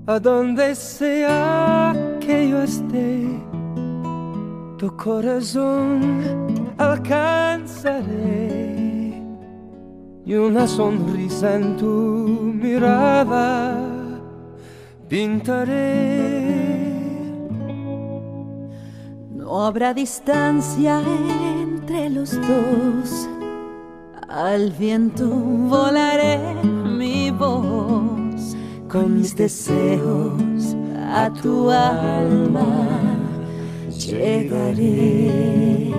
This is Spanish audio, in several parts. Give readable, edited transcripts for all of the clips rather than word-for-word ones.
A donde sea que yo esté, tu corazón alcanzaré, y una sonrisa en tu mirada pintaré. No habrá distancia entre los dos, al viento volaré mi voz, con mis deseos a tu alma llegaré.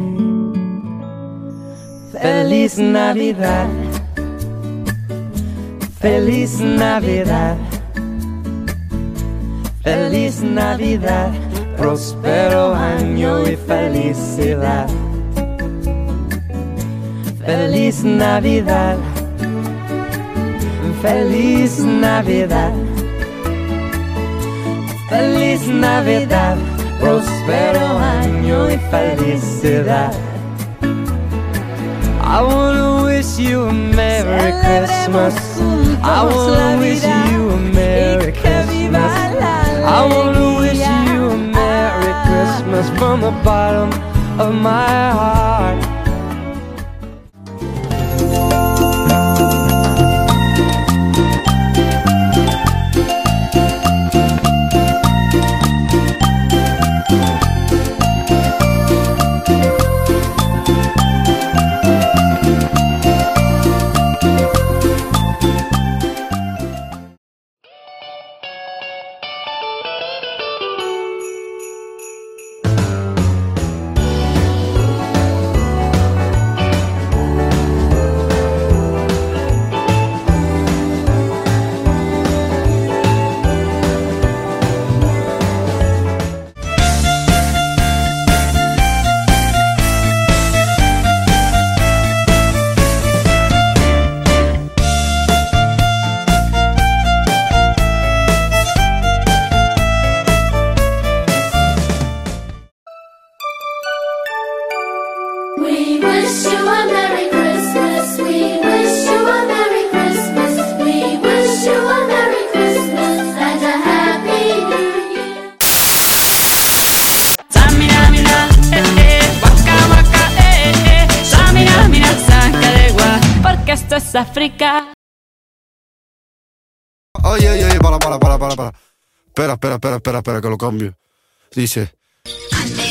Feliz Navidad, feliz Navidad, feliz Navidad, próspero año y felicidad. Feliz Navidad, feliz Navidad, feliz Navidad, próspero año y felicidad. I wanna wish you a Merry Christmas. I wanna wish you a Merry Christmas. I wanna wish you a Merry Christmas from the bottom of my heart. We wish you a Merry Christmas. We wish you a Merry Christmas. We wish you a Merry Christmas and a Happy New Year. Samina mina, waka waka, Samina mina, sacalegua, porque esto es África. Oye, para. Espera, que lo cambio. Dice...